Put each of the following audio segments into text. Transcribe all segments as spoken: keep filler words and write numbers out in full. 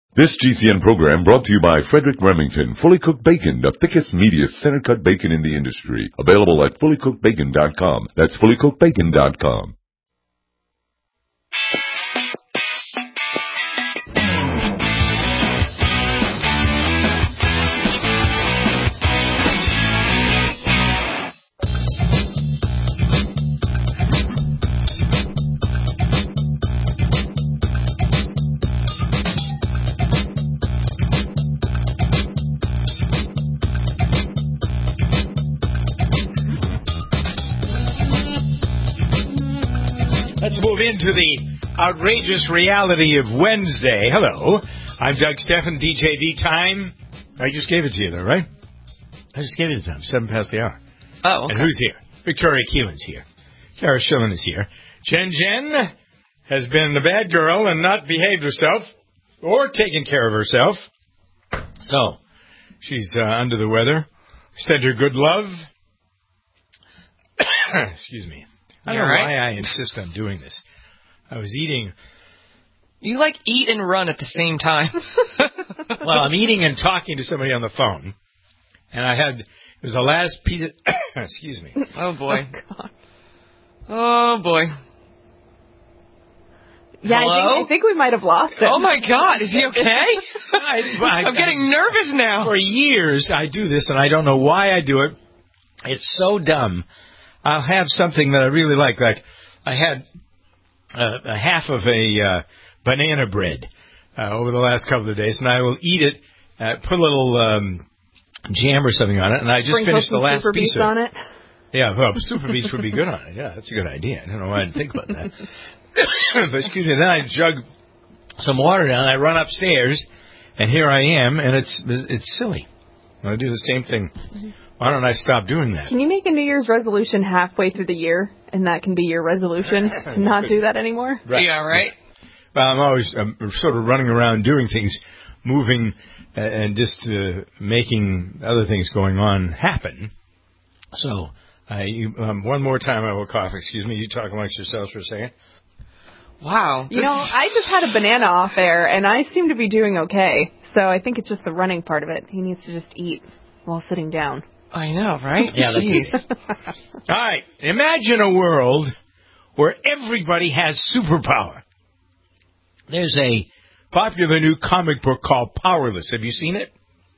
This G C N program brought to you by Frederick Remington. Fully cooked bacon, the thickest, meatiest, center-cut bacon in the industry. Available at fully cooked bacon dot com. That's fully cooked bacon dot com. Into the outrageous reality of Wednesday. Hello, I'm Doug Steffen, D J V time. I just gave it to you, though, right? I just gave you the time, seven past the hour. Oh, okay. And who's here? Victoria Keelan's here. Kara Schillen is here. Jen Jen has been a bad girl and not behaved herself or taken care of herself. So, she's uh, under the weather. Send her good love. Excuse me. I don't know right? why I insist on doing this. I was eating. You like eat and run at the same time. Well, I'm eating and talking to somebody on the phone, and I had it was the last piece of, excuse me. Oh boy. Oh, God. Oh boy. Yeah, I think, I think we might have lost him. Oh my God, is he okay? I, I, I'm getting I, nervous now. For years, I do this, and I don't know why I do it. It's so dumb. I'll have something that I really like. Like, I had uh, a half of a uh, banana bread uh, over the last couple of days, and I will eat it, uh, put a little um, jam or something on it, and I just Sprinkle finished the some last super piece beets of on it. Yeah, well, super beets would be good on it. Yeah, that's a good idea. I don't know why I didn't think about that. But excuse me, then I jug some water down, I run upstairs, and here I am, and it's it's silly. I do the same thing. Why don't I stop doing that? Can you make a New Year's resolution halfway through the year, and that can be your resolution to not do that anymore? Right. Yeah, right? Well, I'm always I'm sort of running around doing things, moving, uh, and just uh, making other things going on happen. So, uh, you, um, one more time I will cough. Excuse me. You talk amongst yourselves for a second. Wow. You know, I just had a banana off air, and I seem to be doing okay. So I think it's just the running part of it. He needs to just eat while sitting down. I know, right? Yeah, Jeez. All right. Imagine a world where everybody has superpower. There's a popular new comic book called Powerless. Have you seen it?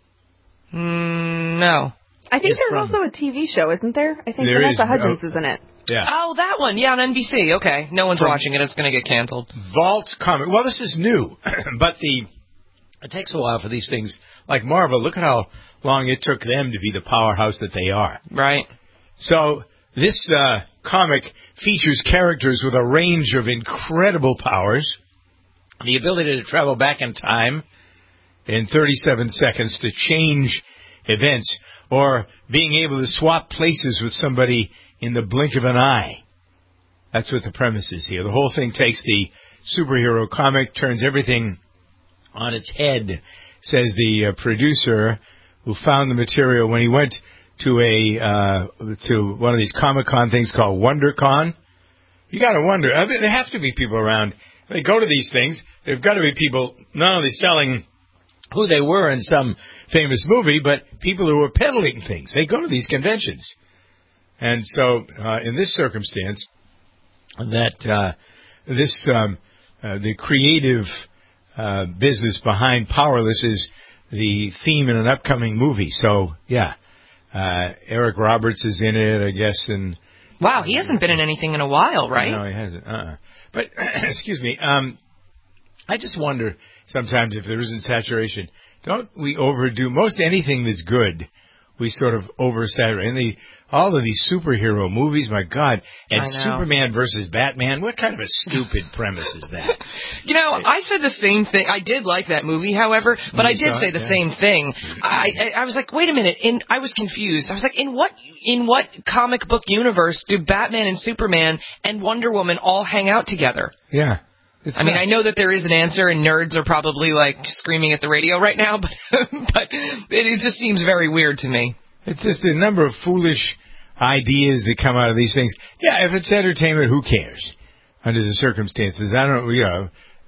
Mm, no. I think It's there's from- also a T V show, isn't there? I think There Vanessa is, Hudgens uh, is in it. Yeah. Oh, that one. Yeah, on N B C. Okay. No one's From- watching it. It's going to get canceled. Vault comic. Well, this is new, but the it takes a while for these things. Like Marvel, look at how long it took them to be the powerhouse that they are. Right. So this uh, comic features characters with a range of incredible powers, the ability to travel back in time in thirty-seven seconds to change events, or being able to swap places with somebody in the blink of an eye. That's what the premise is here. The whole thing takes the superhero comic, turns everything on its head, says the uh, producer who found the material when he went to a uh, to one of these Comic-Con things called WonderCon. You got to wonder. I mean, there have to be people around. They go to these things. There've got to be people not only selling who they were in some famous movie, but people who are peddling things. They go to these conventions. And so, uh, in this circumstance, that uh, this um, uh, the creative uh, business behind Powerless is the theme in an upcoming movie. So, yeah, uh, Eric Roberts is in it, I guess. And wow, he hasn't been in anything in a while, right? No, he hasn't. Uh-uh. But excuse me, um, I just wonder sometimes if there isn't saturation. Don't we overdo most anything that's good? We sort of oversaturate. And the all of these superhero movies, my God, and Superman versus Batman. What kind of a stupid premise is that? You know, I said the same thing. I did like that movie, however, but I did say the same thing. I, I I was like, wait a minute. In I was confused. I was like, in what in what comic book universe do Batman and Superman and Wonder Woman all hang out together? Yeah. It's I mean, nuts. I know that there is an answer, and nerds are probably, like, screaming at the radio right now, but, but it, it just seems very weird to me. It's just a number of foolish ideas that come out of these things. Yeah, if it's entertainment, who cares? Under the circumstances, I don't, you know,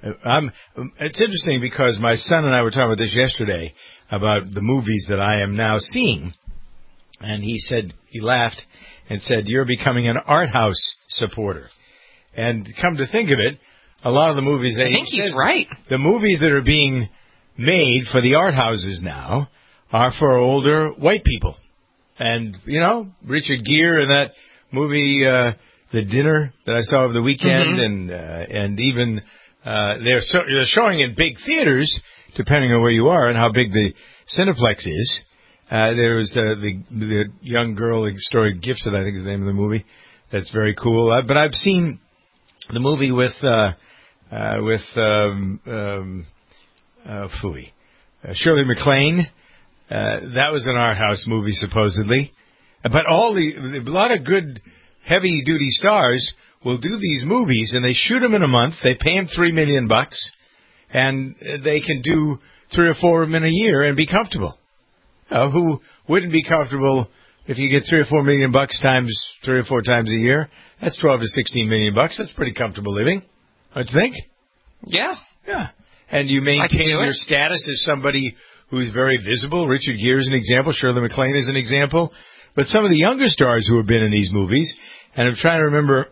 I'm, it's interesting because my son and I were talking about this yesterday about the movies that I am now seeing. And he said, he laughed and said, you're becoming an art house supporter. And come to think of it, a lot of the movies that I think he he's says, right. The movies that are being made for the art houses now are for older white people. And, you know, Richard Gere in that movie, uh, The Dinner that I saw over the weekend, mm-hmm. and, uh, and even, uh, they're, so, they're showing in big theaters, depending on where you are and how big the Cineplex is. Uh, there was the, the, the young girl, story Gifted, I think is the name of the movie. That's very cool. Uh, but I've seen the movie with, uh, uh, with, um, um, uh, Phooey, uh, Shirley MacLaine. Uh, that was an art house movie, supposedly. But all the, a lot of good, heavy-duty stars will do these movies, and they shoot them in a month. They pay them three million bucks, and they can do three or four of them in a year and be comfortable. Uh, who wouldn't be comfortable if you get three or four million bucks times three or four times a year? That's twelve to sixteen million bucks. That's pretty comfortable living, don't you think? Yeah. Yeah. And you maintain your status as somebody who's very visible. Richard Gere is an example. Shirley MacLaine is an example. But some of the younger stars who have been in these movies, and I'm trying to remember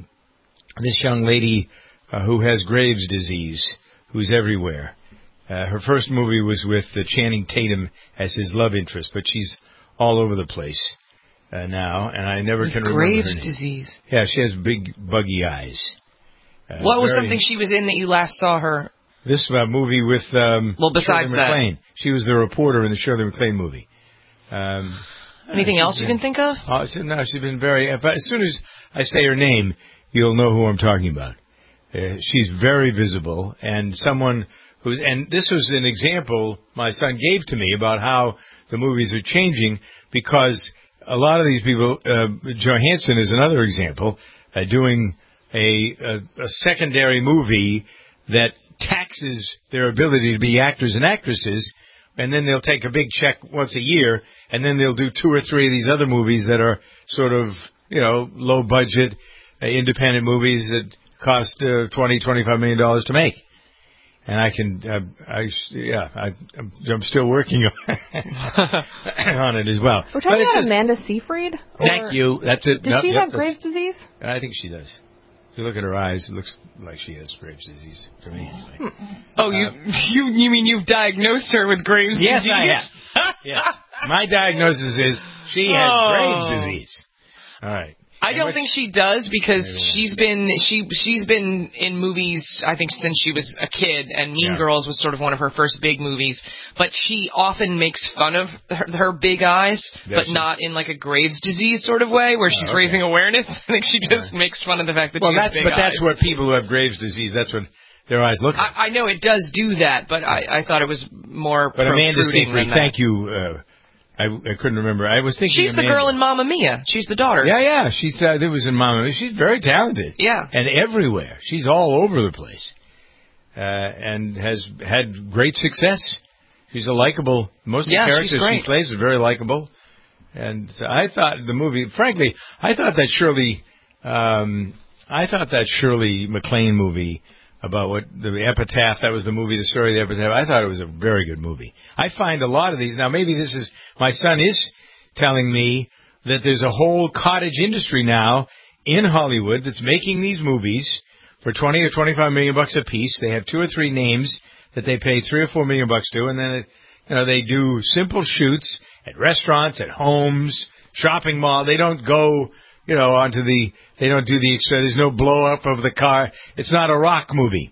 this young lady uh, who has Graves' disease, who's everywhere. Uh, her first movie was with uh, Channing Tatum as his love interest, but she's all over the place uh, now, and I never with can remember Graves' her name. disease. Yeah, she has big, buggy eyes. Uh, what was very, something she was in that you last saw her? This uh, movie with um, well, besides Shirley MacLaine. that. She was the reporter in the Shirley MacLaine movie. Um, Anything else been, you can think of? Oh, she, no, she's been very... If I, as soon as I say her name, you'll know who I'm talking about. Uh, she's very visible, and someone who's... And this was an example my son gave to me about how the movies are changing, because a lot of these people... Uh, Johansson is another example, uh, doing a, a, a secondary movie that taxes their ability to be actors and actresses, and then they'll take a big check once a year, and then they'll do two or three of these other movies that are sort of, you know, low budget, uh, independent movies that cost uh, twenty, twenty-five million dollars to make. And I can, uh, I, yeah, I, I'm, I'm still working on, on it as well. We're talking about just, Amanda Seyfried? Thank you. That's it. Does nope, she yep, have Graves' disease? I think she does. If you look at her eyes, it looks like she has Graves' disease to me. Anyway. Oh, you, uh, you you mean you've diagnosed her with Graves' yes, disease? Yes, I have. Yes. My diagnosis is she has oh. Graves' disease. All right. I don't think she does, because she's been she she's been in movies, I think, since she was a kid, and Mean yeah. Girls was sort of one of her first big movies. But she often makes fun of her, her big eyes, Does but she? not in like a Graves' disease sort of way, where she's oh, okay. raising awareness. I think she just yeah. makes fun of the fact that well, she has that's, big but eyes. But that's what people who have Graves' disease, that's what their eyes look like. I, I know it does do that, but I, I thought it was more but protruding Amanda Seyfried, than that. Thank you. Uh, I, I couldn't remember. I was thinking she's Amanda. the girl in Mamma Mia. She's the daughter. Yeah, yeah. She's uh, it was in Mamma Mia. She's very talented. Yeah, and everywhere. She's all over the place, uh, and has had great success. She's a likable. Most of the yeah, characters she plays are very likable. And I thought the movie. Frankly, I thought that Shirley. Um, I thought that Shirley MacLaine movie. About what the Epitaph, that was the movie, the story of the Epitaph. I thought it was a very good movie. I find a lot of these, now maybe this is, my son is telling me that there's a whole cottage industry now in Hollywood that's making these movies for twenty or twenty-five million bucks a piece. They have two or three names that they pay three or four million bucks to, and then it, you know, they do simple shoots at restaurants, at homes, shopping mall. They don't go, you know, onto the, they don't do the extra, there's no blow up of the car. It's not a rock movie.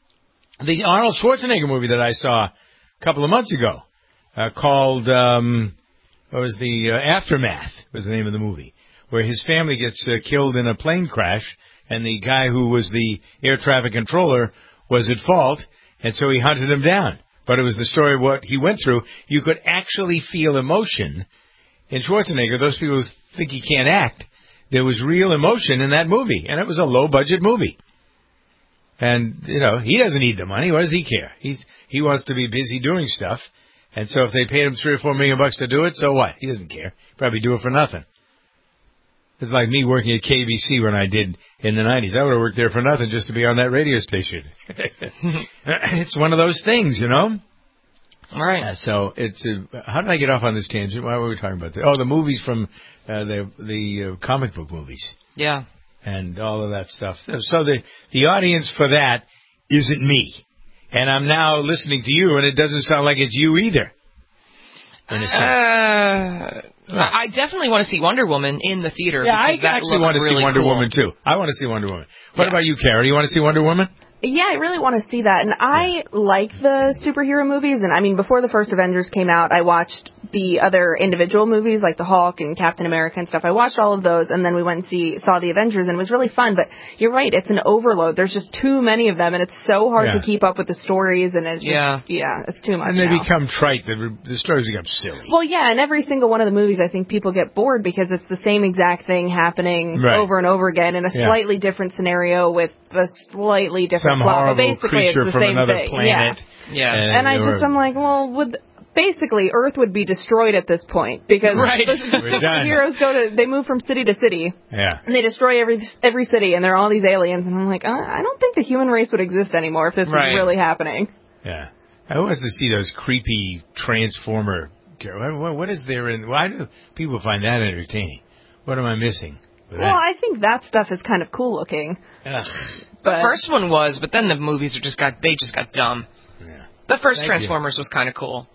The Arnold Schwarzenegger movie that I saw a couple of months ago, uh, called, um, what was the, uh, Aftermath was the name of the movie, where his family gets uh, killed in a plane crash, and the guy who was the air traffic controller was at fault, and so he hunted him down. But it was the story of what he went through. You could actually feel emotion in Schwarzenegger. Those people who think he can't act, there was real emotion in that movie, and it was a low-budget movie. And, you know, he doesn't need the money. What does he care? He's He wants to be busy doing stuff, and so if they paid him three or four million bucks to do it, so what? He doesn't care. Probably do it for nothing. It's like me working at K B C when I did in the nineties. I would have worked there for nothing just to be on that radio station. It's one of those things, you know? All right. Uh, so it's uh, how did I get off on this tangent? Why were we talking about this? Oh, the movies from uh, the the uh, comic book movies. Yeah. And all of that stuff. So the the audience for that isn't me. And I'm now listening to you, and it doesn't sound like it's you either. In a sense. Uh, I definitely want to see Wonder Woman in the theater. Yeah, I that actually want to really see Wonder cool. Woman, too. I want to see Wonder Woman. What yeah. about you, Kara? You want to see Wonder Woman? Yeah, I really want to see that. And I like the superhero movies. And I mean, before the first Avengers came out, I watched the other individual movies like the Hulk and Captain America and stuff. I watched all of those, and then we went and see saw the Avengers, and it was really fun. But you're right, it's an overload. There's just too many of them, and it's so hard yeah. to keep up with the stories. And it's just, yeah, yeah, it's too much. And they now. become trite. The, the stories become silly. Well, yeah, and every single one of the movies, I think people get bored because it's the same exact thing happening right. over and over again in a yeah. slightly different scenario with a slightly different Some plot. horrible But basically, creature it's the from same another thing. planet. Yeah, yeah. And, and I just, I'm like, well, would basically Earth would be destroyed at this point because right. the, the superheroes go to they move from city to city. Yeah, and they destroy every every city, and there are all these aliens, and I'm like, uh, I don't think the human race would exist anymore if this right. was really happening. Yeah, I want to see those creepy Transformer. What, what is there in? Why do people find that entertaining? What am I missing? Well, I think that stuff is kind of cool looking. Ugh. The first one was, but then the movies are just got they just got dumb. Yeah. The first Thank Transformers you. was kind of cool.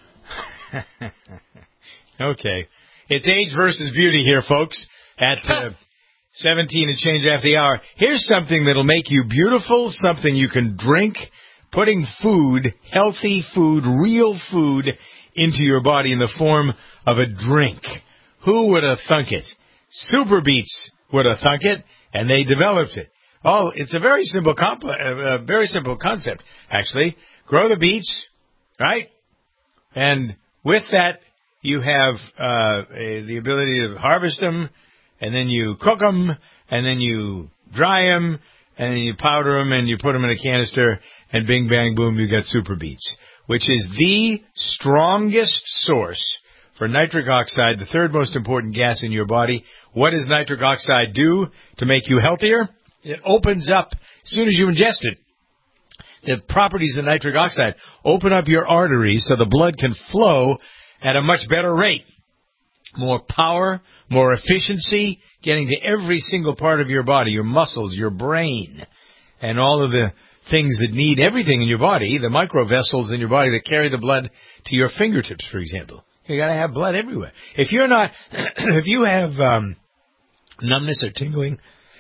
Okay, it's age versus beauty here, folks. At uh, seventeen and change after the hour. Here's something that'll make you beautiful. Something you can drink. Putting food, healthy food, real food, into your body in the form of a drink. Who would have thunk it? Super Beets would have thunk it, and they developed it. Oh, it's a very simple, compl- uh, uh, very simple concept, actually. Grow the beets, right? And with that, you have uh, a, the ability to harvest them, and then you cook them, and then you dry them, and then you powder them, and you put them in a canister, and bing, bang, boom, you got Super Beets, which is the strongest source for nitric oxide, the third most important gas in your body. What does nitric oxide do to make you healthier? It opens up, as soon as you ingest it, the properties of nitric oxide open up your arteries so the blood can flow at a much better rate. More power, more efficiency, getting to every single part of your body, your muscles, your brain, and all of the things that need everything in your body, the microvessels in your body that carry the blood to your fingertips, for example. You got to have blood everywhere. If you're not, if you have um, numbness or tingling,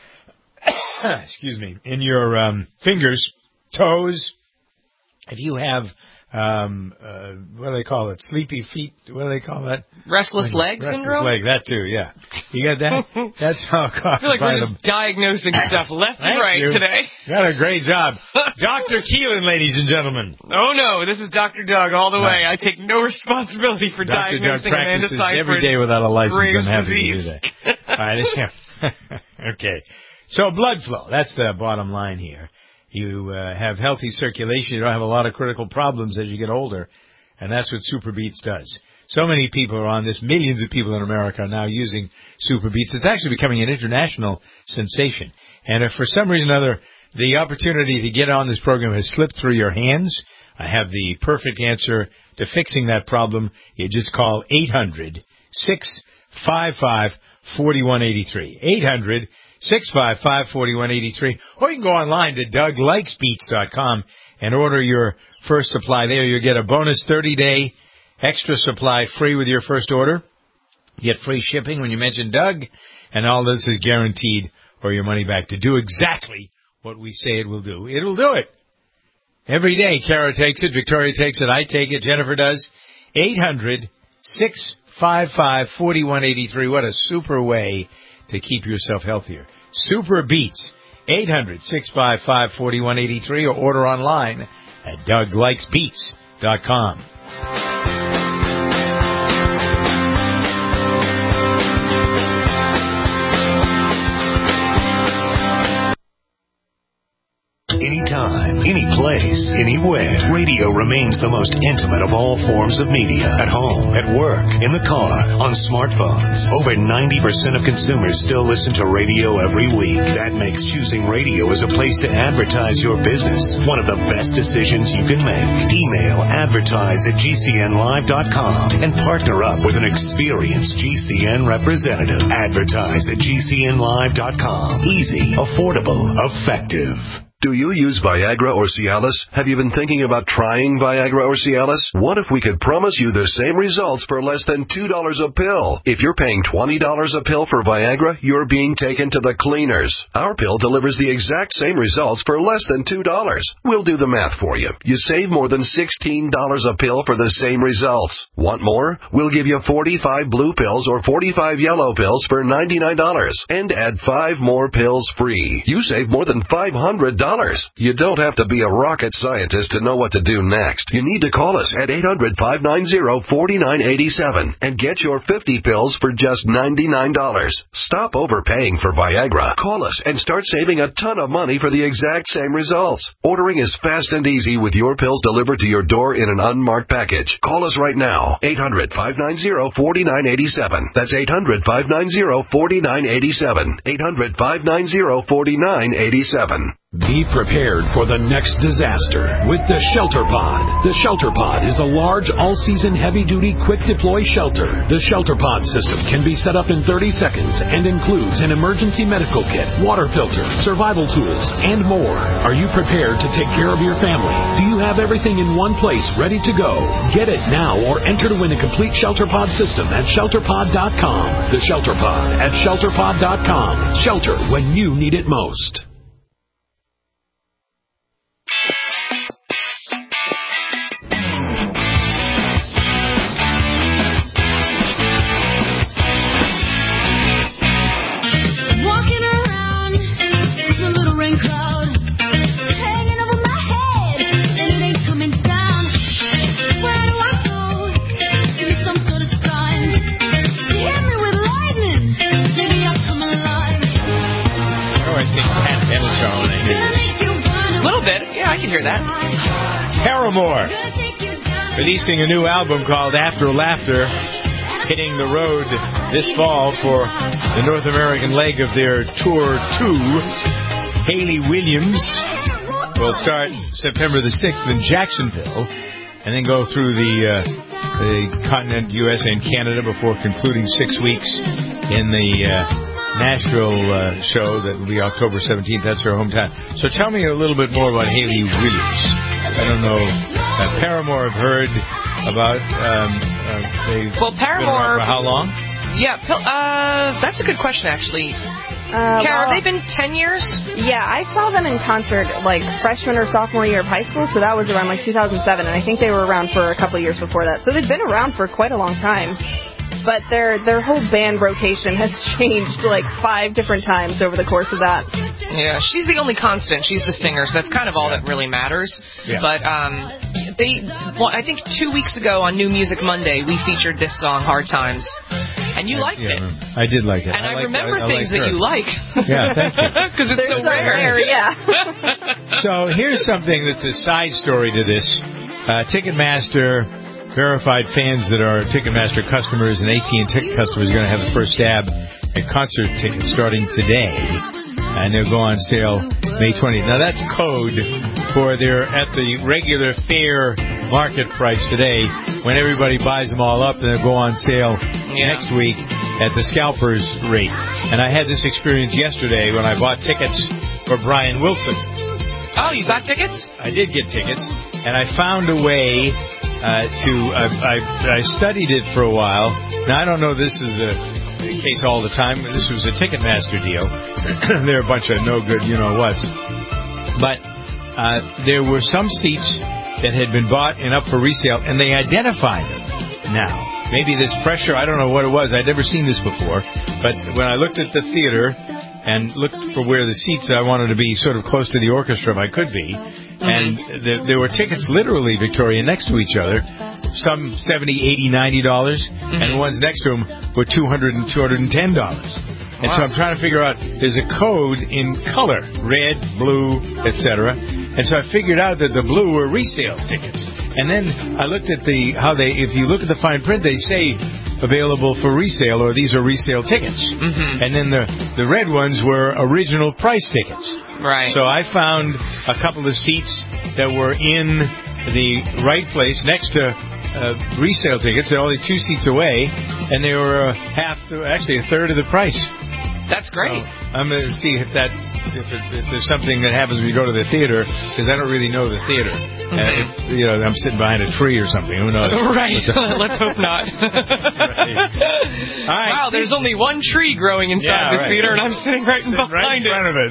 excuse me, in your um, fingers, toes, if you have, um, uh, what do they call it, sleepy feet, what do they call that? Restless like, leg restless syndrome? leg, that too, yeah. You got that? That's how I feel like we're just diagnosing stuff left and right you. today. Got a great job. Doctor Keelan, ladies and gentlemen. Oh, no, this is Doctor Doug all the way. I take no responsibility for Doctor diagnosing Doug Amanda practices Seyfried every day without a license. Graves' I'm happy disease. to do that. All right, yeah. Okay. So blood flow, that's the bottom line here. You uh, have healthy circulation. You don't have a lot of critical problems as you get older. And that's what Super Beets does. So many people are on this. Millions of people in America are now using Super Beets. It's actually becoming an international sensation. And if for some reason or other the opportunity to get on this program has slipped through your hands, I have the perfect answer to fixing that problem. You just call eight hundred, six five five, four one eight three. eight hundred, six five five, four one eight three. Or you can go online to doug likes beets dot com and order your first supply there. You'll get a bonus thirty-day extra supply free with your first order. You get free shipping when you mention Doug, and all this is guaranteed or your money back to do exactly what we say it will do. It will do it. Every day, Kara takes it, Victoria takes it, I take it, Jennifer does. eight hundred, six five five, four one eight three. What a super way to keep yourself healthier. Super Beets. eight hundred, six five five, four one eight three or order online at doug likes beets dot com. Anytime, any place. place, anywhere. Radio remains the most intimate of all forms of media. At home, at work, in the car, on smartphones. Over ninety percent of consumers still listen to radio every week. That makes choosing radio as a place to advertise your business one of the best decisions you can make. Email advertise at G C N live dot com and partner up with an experienced G C N representative. Advertise at G C N live dot com. Easy, affordable, effective. Do you use Viagra or Cialis? Have you been thinking about trying Viagra or Cialis? What if we could promise you the same results for less than two dollars a pill? If you're paying twenty dollars a pill for Viagra, you're being taken to the cleaners. Our pill delivers the exact same results for less than two dollars. We'll do the math for you. You save more than sixteen dollars a pill for the same results. Want more? We'll give you forty-five blue pills or forty-five yellow pills for ninety-nine dollars and add five more pills free. You save more than five hundred dollars. You don't have to be a rocket scientist to know what to do next. You need to call us at eight hundred, five nine zero, four nine eight seven and get your fifty pills for just ninety-nine dollars. Stop overpaying for Viagra. Call us and start saving a ton of money for the exact same results. Ordering is fast and easy with your pills delivered to your door in an unmarked package. Call us right now. eight hundred, five nine zero, four nine eight seven. That's eight hundred, five nine zero, four nine eight seven. eight hundred, five nine zero, four nine eight seven. Be prepared for the next disaster with the Shelter Pod. The Shelter Pod is a large, all-season, heavy-duty, quick-deploy shelter. The Shelter Pod system can be set up in thirty seconds and includes an emergency medical kit, water filter, survival tools, and more. Are you prepared to take care of your family? Do you have everything in one place ready to go? Get it now or enter to win a complete Shelter Pod system at shelter pod dot com. The Shelter Pod at shelter pod dot com. Shelter when you need it most. That. Paramore releasing a new album called After Laughter, hitting the road this fall for the North American leg of their Tour two. Hayley Williams will start September the sixth in Jacksonville and then go through the, uh, the continent, U S and Canada, before concluding six weeks in the uh, Nashville uh, show that will be October seventeenth. That's her hometown. So tell me a little bit more about Hayley Williams. I don't know. Uh, Paramore I've heard about. Um, uh, they've well, Paramore. Been around for how long? Yeah, uh, that's a good question, actually. Uh, Kara, well, have they been ten years? Yeah, I saw them in concert like freshman or sophomore year of high school, so that was around like two thousand seven, and I think they were around for a couple of years before that. So they've been around for quite a long time. But their their whole band rotation has changed like five different times over the course of that. Yeah, she's the only constant. She's the singer, so that's kind of all that really matters. Yeah. But um, they, well, I think two weeks ago on New Music Monday, we featured this song, Hard Times. And you liked yeah, it. I did like it. And I, I liked, remember I, I things that her. you like. Yeah, thank you. Because it's They're so, so rare. rare. Yeah. So here's something that's a side story to this. Uh, Ticketmaster verified fans that are Ticketmaster customers and A T and T customers are going to have the first stab at concert tickets starting today. And they'll go on sale May twentieth. Now, that's code for they're at the regular fair market price today. When everybody buys them all up, then they'll go on sale yeah. next week at the scalper's rate. And I had this experience yesterday when I bought tickets for Brian Wilson. Oh, you got tickets? I did get tickets. And I found a way uh, to... Uh, I, I studied it for a while. Now, I don't know this is the... the case all the time. This was a Ticketmaster deal. They're a bunch of no good you-know-whats. But uh, there were some seats that had been bought and up for resale, and they identified them. Now, maybe this pressure, I don't know what it was. I'd never seen this before. But when I looked at the theater and looked for where the seats I wanted to be sort of close to the orchestra if I could be, mm-hmm. and the, there were tickets literally, Victoria, next to each other. Some seventy, eighty, ninety dollars, mm-hmm. and the ones next to them were two hundred and two hundred ten dollars. And wow. so I'm trying to figure out, there's a code in color, red, blue, et cetera. And so I figured out that the blue were resale tickets. And then I looked at the how they, if you look at the fine print, they say available for resale, or these are resale tickets. Mm-hmm. And then the, the red ones were original price tickets. Right. So I found a couple of seats that were in the right place next to uh, resale tickets. They're only two seats away, and they were uh, half, the, actually a third of the price. That's great. So I'm going to see if that if, it, if there's something that happens when you go to the theater, because I don't really know the theater. Mm-hmm. Uh, if, you know, I'm sitting behind a tree or something. Who knows? Right. Let's hope not. Right. All right. Wow, there's only one tree growing inside yeah, this right. theater, and I'm sitting right sitting behind right in front of it.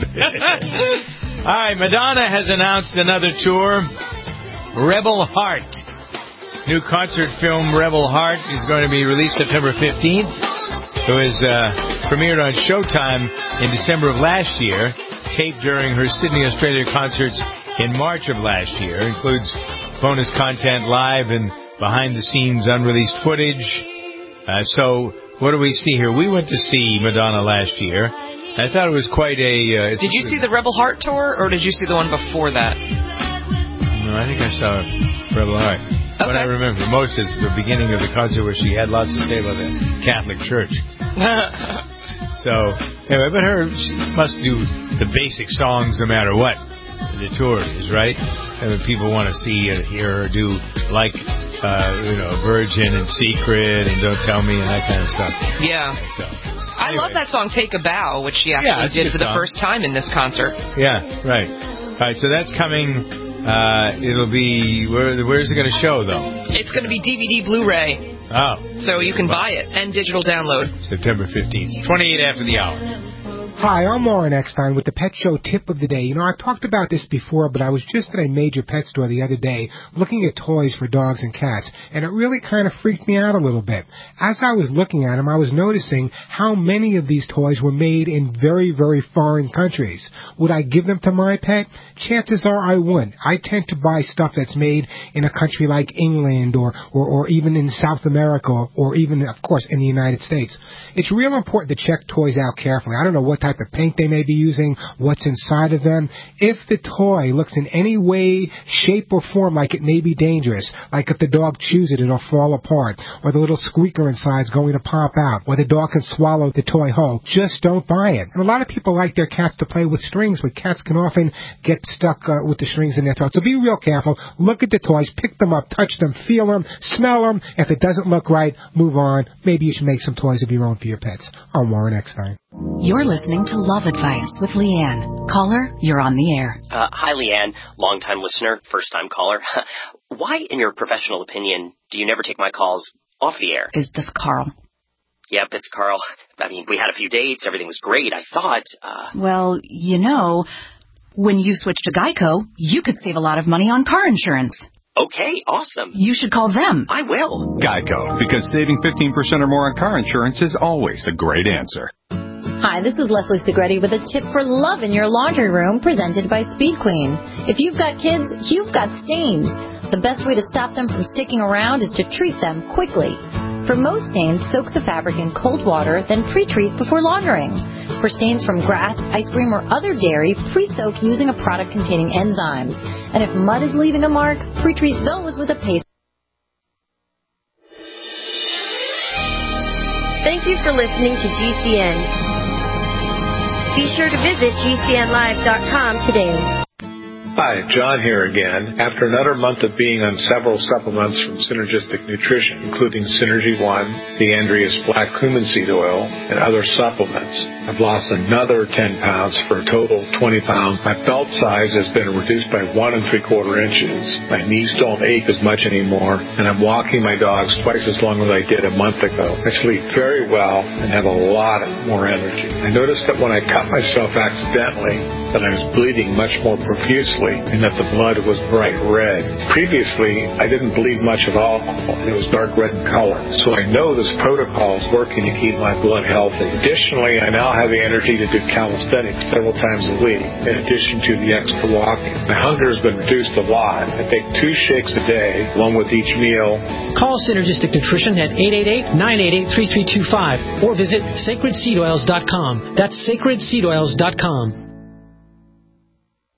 All right, Madonna has announced another tour. Rebel Heart. New concert film Rebel Heart is going to be released September fifteenth. It was uh, premiered on Showtime in December of last year, taped during her Sydney, Australia concerts in March of last year. Includes bonus content, live and behind-the-scenes unreleased footage. Uh, so what do we see here? We went to see Madonna last year. I thought it was quite a... Uh, did you see the Rebel Heart tour, or did you see the one before that? No, I think I saw Rebel Heart. Okay. What I remember most is the beginning of the concert where she had lots to say about the Catholic Church. So, anyway, but her, she must do the basic songs no matter what the tour is, right? And people want to see and hear her do, like, uh, you know, Virgin and Secret and Don't Tell Me and that kind of stuff. Yeah. So, I anyway. love that song, Take a Bow, which she actually yeah, did for song. the first time in this concert. Yeah, right. All right, so that's coming... Uh, it'll be, where, where's it going to show, though? It's going to be D V D Blu-ray. Oh. So you can buy it, and digital download. September fifteenth, twenty-eight after the hour. Hi, I'm Warren Eckstein with the Pet Show Tip of the Day. You know, I've talked about this before, but I was just at a major pet store the other day looking at toys for dogs and cats, and it really kind of freaked me out a little bit. As I was looking at them, I was noticing how many of these toys were made in very, very foreign countries. Would I give them to my pet? Chances are I wouldn't. I tend to buy stuff that's made in a country like England or, or, or even in South America or, or even, of course, in the United States. It's real important to check toys out carefully. I don't know what type of paint they may be using, what's inside of them. If the toy looks in any way, shape, or form like it may be dangerous, like if the dog chews it, it'll fall apart, or the little squeaker inside is going to pop out, or the dog can swallow the toy whole, just don't buy it. And a lot of people like their cats to play with strings, but cats can often get stuck uh, with the strings in their throat. So be real careful. Look at the toys, pick them up, touch them, feel them, smell them. If it doesn't look right, move on. Maybe you should make some toys of your own for your pets. I'm Warren Eckstein. You're listening to Love Advice with Leanne. Caller, you're on the air. Uh, hi, Leanne. Long-time listener, first-time caller. Why, in your professional opinion, do you never take my calls off the air? Is this Carl? Yep, it's Carl. I mean, we had a few dates. Everything was great. I thought, uh... Well, you know, when you switch to Geico, you could save a lot of money on car insurance. Okay, awesome. You should call them. I will. Geico, because saving fifteen percent or more on car insurance is always a great answer. Hi, this is Leslie Segretti with a tip for love in your laundry room presented by Speed Queen. If you've got kids, you've got stains. The best way to stop them from sticking around is to treat them quickly. For most stains, soak the fabric in cold water, then pre-treat before laundering. For stains from grass, ice cream, or other dairy, pre-soak using a product containing enzymes. And if mud is leaving a mark, pre-treat those with a paste. Thank you for listening to G C N. Be sure to visit G C N live dot com today. Hi, John here again. After another month of being on several supplements from Synergistic Nutrition, including Synergy One, the Andreas Black Cumin Seed Oil, and other supplements, I've lost another ten pounds for a total of twenty pounds. My belt size has been reduced by one and three quarter inches. My knees don't ache as much anymore, and I'm walking my dogs twice as long as I did a month ago. I sleep very well and have a lot more energy. I noticed that when I cut myself accidentally, that I was bleeding much more profusely, and that the blood was bright red. Previously, I didn't bleed much at all, and it was dark red in color. So I know this protocol is working to keep my blood healthy. Additionally, I now have the energy to do calisthenics several times a week, in addition to the extra walking. My hunger has been reduced a lot. I take two shakes a day, along with each meal. Call Synergistic Nutrition at eight eight eight, nine eight eight, three three two five or visit sacred seed oils dot com. That's sacred seed oils dot com.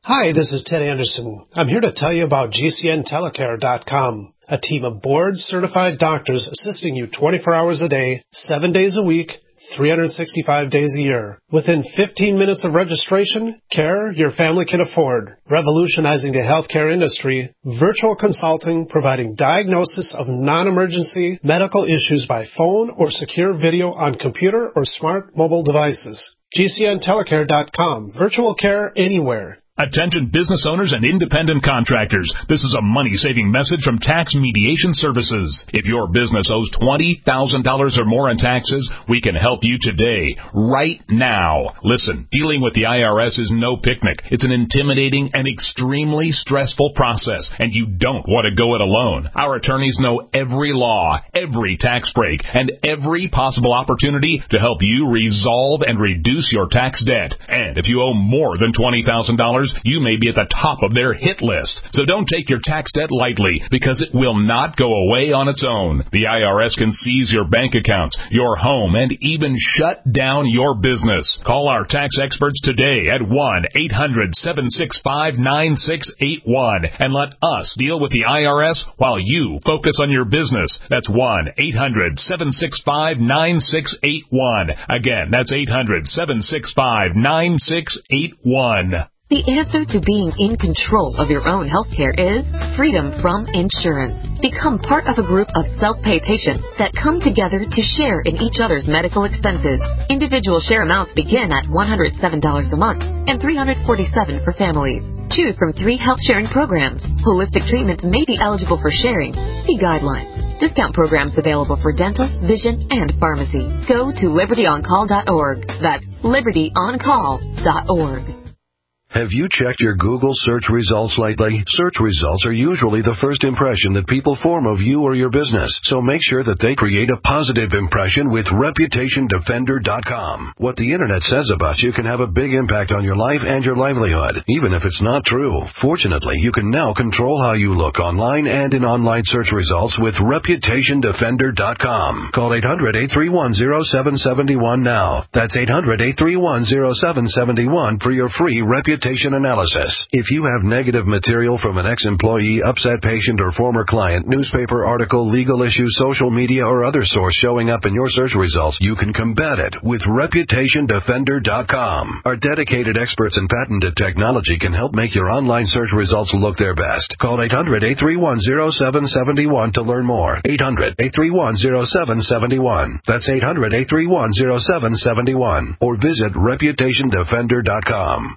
Hi, this is Ted Anderson. I'm here to tell you about G C N telecare dot com, a team of board-certified doctors assisting you twenty-four hours a day, seven days a week, three hundred sixty-five days a year. Within fifteen minutes of registration, care your family can afford. Revolutionizing the healthcare industry, virtual consulting providing diagnosis of non-emergency medical issues by phone or secure video on computer or smart mobile devices. G C N telecare dot com. Virtual care anywhere. Attention business owners and independent contractors. This is a money-saving message from Tax Mediation Services. If your business owes twenty thousand dollars or more in taxes, we can help you today, right now. Listen, dealing with the I R S is no picnic. It's an intimidating and extremely stressful process, and you don't want to go it alone. Our attorneys know every law, every tax break, and every possible opportunity to help you resolve and reduce your tax debt. And if you owe more than twenty thousand dollars, you may be at the top of their hit list. So don't take your tax debt lightly, because it will not go away on its own. The I R S can seize your bank accounts, your home, and even shut down your business. Call our tax experts today at one eight hundred seven six five nine six eight one and let us deal with the I R S while you focus on your business. That's one eight hundred seven six five nine six eight one. Again, that's eight hundred seven six five nine six eight one. The answer to being in control of your own healthcare is freedom from insurance. Become part of a group of self-pay patients that come together to share in each other's medical expenses. Individual share amounts begin at one hundred seven dollars a month and three hundred forty-seven dollars for families. Choose from three health sharing programs. Holistic treatments may be eligible for sharing. See guidelines. Discount programs available for dental, vision, and pharmacy. Go to liberty on call dot org. That's liberty on call dot org. Have you checked your Google search results lately? Search results are usually the first impression that people form of you or your business, so make sure that they create a positive impression with reputation defender dot com. What the internet says about you can have a big impact on your life and your livelihood, even if it's not true. Fortunately, you can now control how you look online and in online search results with reputation defender dot com. Call eight hundred eight three one zero seven seven one now. That's eight hundred eight three one zero seven seven one for your free reputation analysis. If you have negative material from an ex-employee, upset patient, or former client, newspaper article, legal issue, social media, or other source showing up in your search results, you can combat it with reputation defender dot com. Our dedicated experts in patented technology can help make your online search results look their best. Call eight hundred eight three one zero seven seven one to learn more. eight hundred eight three one zero seven seven one. That's eight hundred eight three one zero seven seven one. Or visit reputation defender dot com.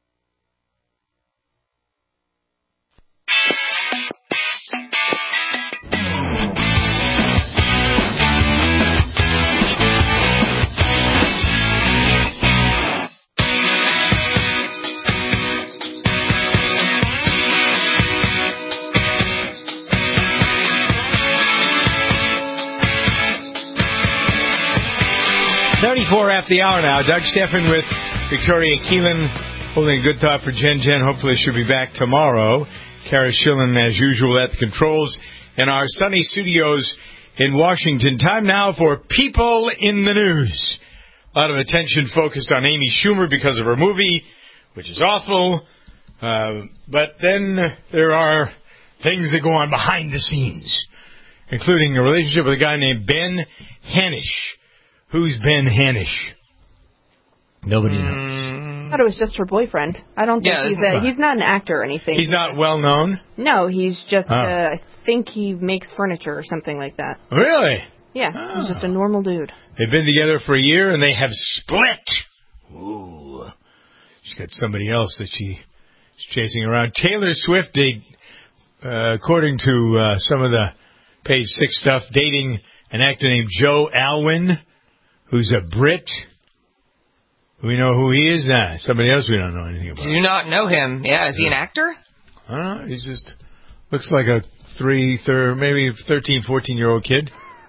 thirty-four after the hour now. Doug Steffen with Victoria Keelan, holding a good thought for Jen Jen. Hopefully she'll be back tomorrow. Kara Schillen, as usual, at the controls in our sunny studios in Washington. Time now for People in the News. A lot of attention focused on Amy Schumer because of her movie, which is awful. Uh, but then there are things that go on behind the scenes, including a relationship with a guy named Ben Hanisch. Who's Ben Hanisch? Nobody knows. I thought it was just her boyfriend. I don't think Yeah, he's a, he's not an actor or anything. He's not well known? No, he's just, Oh. uh, I think he makes furniture or something like that. Really? Yeah, he's just a normal dude. They've been together for a year, and they have split. Ooh. She's got somebody else that she's chasing around. Taylor Swift, they, uh, according to uh, some of the Page Six stuff, dating an actor named Joe Alwyn, who's a Brit. We know who he is? Nah, somebody else we don't know anything about. Do not know him. Yeah, is he an actor? I don't know. He's just looks like a three, thir- maybe thirteen, fourteen-year-old kid.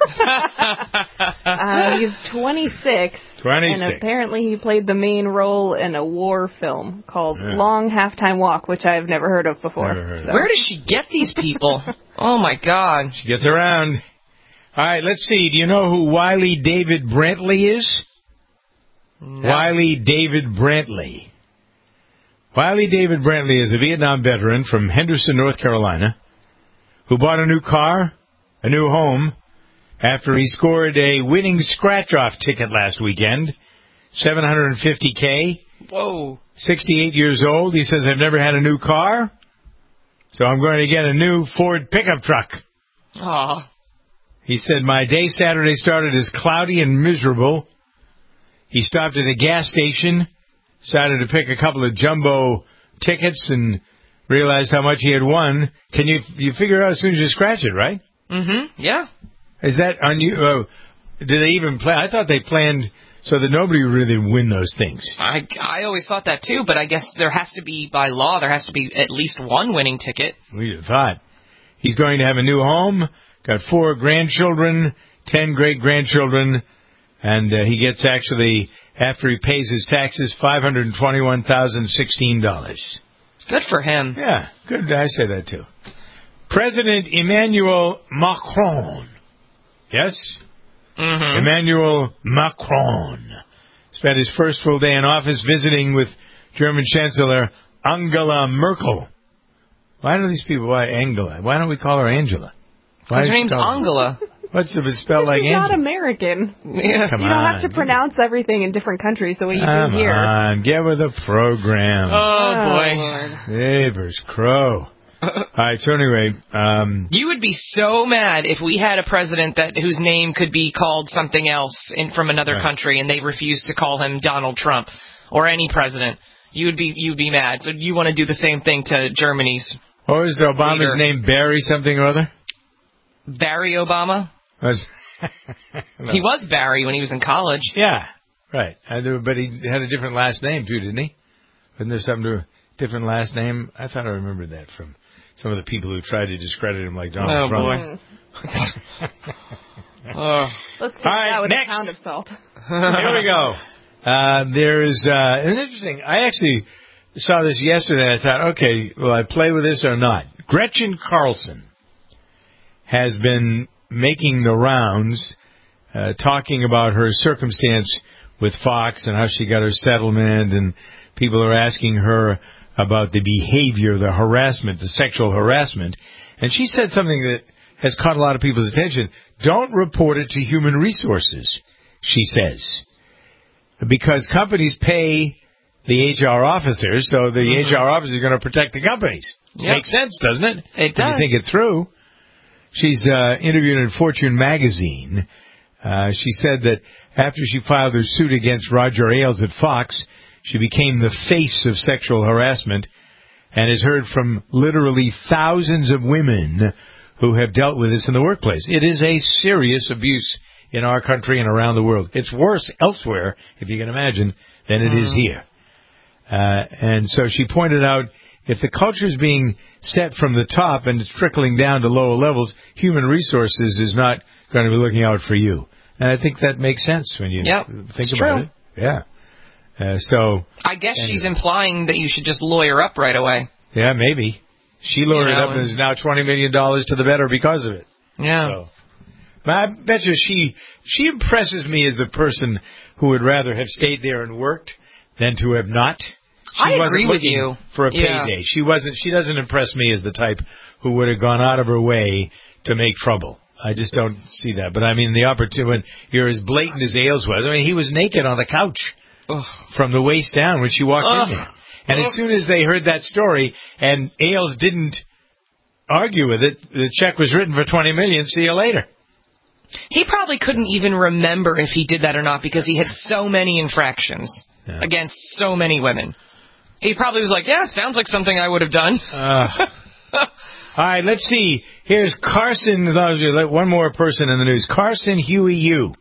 uh, he's twenty-six. twenty-six. And apparently he played the main role in a war film called Yeah. Long Halftime Walk, which I've never heard of before. Never heard so. Where does she get these people? Oh, my God. She gets around. All right, let's see. Do you know who Wiley David Brantley is? No. Wiley David Brantley. Wiley David Brantley is a Vietnam veteran from Henderson, North Carolina, who bought a new car, a new home, after he scored a winning scratch-off ticket last weekend, seven hundred fifty K. Whoa. sixty-eight years old. He says, I've never had a new car, so I'm going to get a new Ford pickup truck. Aw. He said, my day Saturday started as cloudy and miserable. He stopped at a gas station, decided to pick a couple of jumbo tickets, and realized how much he had won. Can you you figure out as soon as you scratch it, right? Mm-hmm. Yeah. Is that unusual? Uh, did they even plan? I thought they planned so that nobody would really win those things. I, I always thought that too, but I guess there has to be, by law, there has to be at least one winning ticket. We'd have thought. He's going to have a new home, got four grandchildren, ten great-grandchildren, and uh, he gets actually, after he pays his taxes, five hundred twenty-one thousand sixteen dollars. Good for him. Yeah, good. I say that too. President Emmanuel Macron. Yes? Mm-hmm. Emmanuel Macron spent his first full day in office visiting with German Chancellor Angela Merkel. Why do these people, why Angela? Why don't we call her Angela? Because her name's Angela. What's if it's spelled like She's Angela? not American. Yeah. Come you don't on. have to pronounce everything in different countries the way you Come do here. Come on, get with the program. Oh, boy. Neighbors, crow. All right, so anyway. Um, you would be so mad if we had a president that whose name could be called something else in, from another right. country, and they refused to call him Donald Trump or any president. You would be you'd be mad. So you want to do the same thing to Germany's What was Obama's leader. name? Barry something or other? Barry Obama? no. He was Barry when he was in college. Yeah, right. But he had a different last name, too, didn't he? Wasn't there something to a different last name? I thought I remembered that from some of the people who tried to discredit him like Donald oh, Trump. Boy. oh. Let's take right, that with next. a pound of salt. Here we go. Uh, there's uh, an interesting... I actually saw this yesterday. I thought, okay, will I play with this or not? Gretchen Carlson has been making the rounds, uh, talking about her circumstance with Fox and how she got her settlement, and people are asking her about the behavior, the harassment, the sexual harassment. And she said something that has caught a lot of people's attention. Don't report it to human resources, she says, because companies pay the H R officers, so the mm-hmm. H R officers are going to protect the companies. Yep. Makes sense, doesn't it? It does. When you think it through. She's uh, interviewed in Fortune magazine. Uh, she said that after she filed her suit against Roger Ailes at Fox, she became the face of sexual harassment and has heard from literally thousands of women who have dealt with this in the workplace. It is a serious abuse in our country and around the world. It's worse elsewhere, if you can imagine, than it mm. is here. Uh, and so she pointed out, if the culture is being set from the top and it's trickling down to lower levels, human resources is not going to be looking out for you. And I think that makes sense when you yep, think it's about true. it. Yeah. Uh, so I guess anyway. She's implying that you should just lawyer up right away. Yeah, maybe. She lawyered you know, up and is now twenty million dollars to the better because of it. Yeah. So, I bet you she, she impresses me as the person who would rather have stayed there and worked than to have not. She I wasn't agree with looking you. For a yeah. payday. She wasn't. She doesn't impress me as the type who would have gone out of her way to make trouble. I just don't see that. But I mean, the opportunity, when you're as blatant as Ailes was, I mean, he was naked on the couch Ugh. from the waist down when she walked Ugh. in there. And Ugh. as soon as they heard that story, and Ailes didn't argue with it, the check was written for twenty million dollars. See you later. He probably couldn't even remember if he did that or not because he had so many infractions yeah. against so many women. He probably was like, yeah, sounds like something I would have done. uh, all right, let's see. Here's Carson. One more person in the news. Carson Huey-Yu.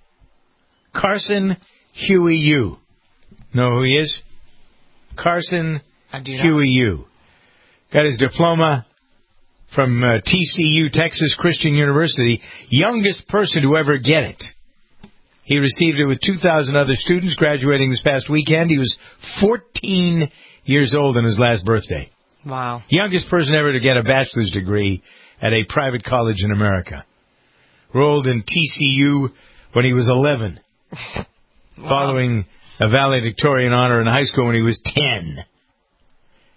Carson Huey-Yu. Know who he is? Carson Huey-Yu. Got his diploma from uh, T C U, Texas Christian University. Youngest person to ever get it. He received it with two thousand other students graduating this past weekend. He was fourteen years old on his last birthday. Wow. Youngest person ever to get a bachelor's degree at a private college in America. Rolled in T C U when he was eleven. Wow. Following a valedictorian honor in high school when he was ten.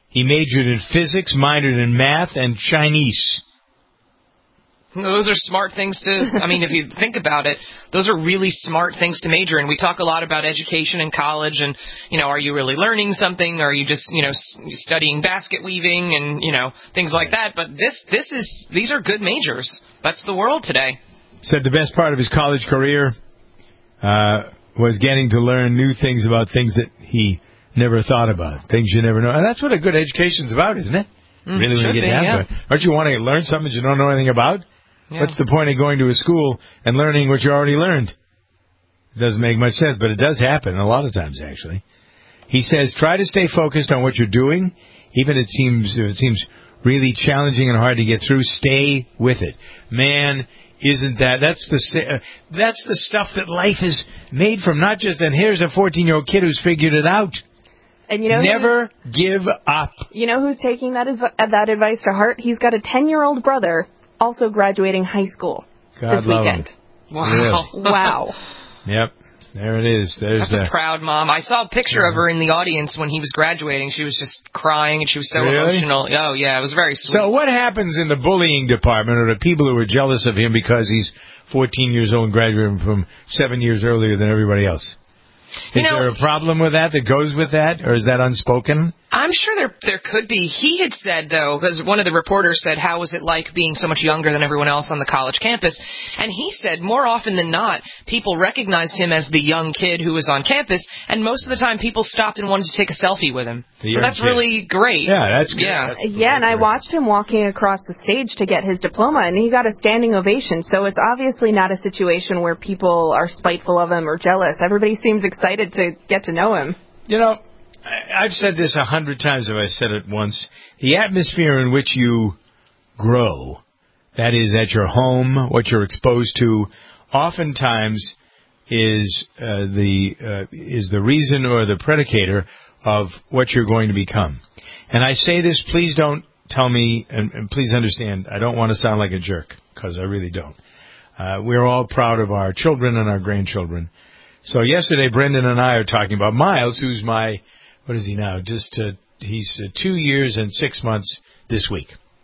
He majored in physics, minored in math, and Chinese. Those are smart things to, I mean, if you think about it, those are really smart things to major in. We talk a lot about education in college and, you know, are you really learning something? Or are you just, you know, studying basket weaving and, you know, things like that? But this, this is, these are good majors. That's the world today. Said the best part of his college career uh, was getting to learn new things about things that he never thought about, things you never know. And that's what a good education's about, isn't it? Mm, really, when you get be, down yeah. to it. Don't you want to learn something you don't know anything about? Yeah. What's the point of going to a school and learning what you already learned? It doesn't make much sense, but it does happen a lot of times, actually. He says, try to stay focused on what you're doing, even if it seems if it seems really challenging and hard to get through. Stay with it. Man, isn't that that's the uh, that's the stuff that life is made from? Not just and here's a fourteen-year-old kid who's figured it out. And you know, never give up. You know who's taking that adv- that advice to heart? He's got a ten-year-old brother also graduating high school God this love weekend. Him. Wow. Really? Wow. Yep. There it is. There's That's the a proud mom. I saw a picture yeah. of her in the audience when he was graduating. She was just crying, and she was so really? emotional. Oh, yeah, it was very sweet. So what happens in the bullying department, or the people who are jealous of him because he's fourteen years old and graduating from seven years earlier than everybody else? Is you know, there a problem with that that goes with that, or is that unspoken? I'm sure there there could be. He had said, though, because one of the reporters said, how was it like being so much younger than everyone else on the college campus? And he said, more often than not, people recognized him as the young kid who was on campus, and most of the time people stopped and wanted to take a selfie with him. The so that's kid. really great. Yeah, that's good. Yeah, that's yeah and I watched him walking across the stage to get his diploma, and he got a standing ovation. So it's obviously not a situation where people are spiteful of him or jealous. Everybody seems excited to get to know him. You know, I've said this a hundred times if I said it once. The atmosphere in which you grow, that is at your home, what you're exposed to, oftentimes is uh, the uh, is the reason or the predicator of what you're going to become. And I say this, please don't tell me, and, and please understand, I don't want to sound like a jerk, because I really don't. Uh, we're all proud of our children and our grandchildren. So yesterday, Brendan and I are talking about Miles, who's my, what is he now? Just uh, he's uh, two years and six months this week.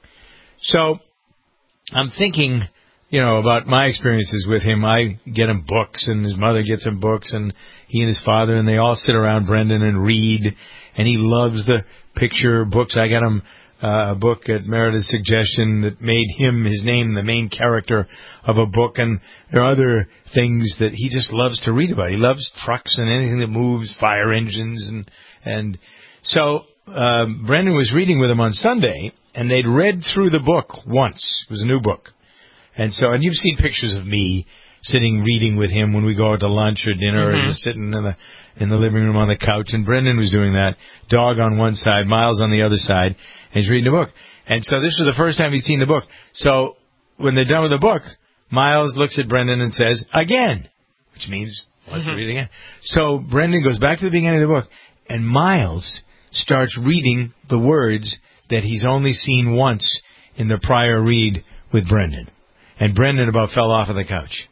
So I'm thinking, you know, about my experiences with him. I get him books, and his mother gets him books, and he and his father, and they all sit around Brendan and read, and he loves the picture books. I got him uh, a book at Meredith's suggestion that made him, his name, the main character of a book, and there are other things that he just loves to read about. He loves trucks and anything that moves, fire engines, and and so uh, Brendan was reading with him on Sunday, and they'd read through the book once. It was a new book. And so, and you've seen pictures of me sitting reading with him when we go out to lunch or dinner, mm-hmm. or just sitting in the in the living room on the couch. And Brendan was doing that. Dog on one side, Miles on the other side, and he's reading the book. And so this was the first time he'd seen the book. So when they're done with the book, Miles looks at Brendan and says, "Again," which means let's mm-hmm. read again. So Brendan goes back to the beginning of the book, and Miles starts reading the words that he's only seen once in the prior read with Brendan. And Brendan about fell off of the couch.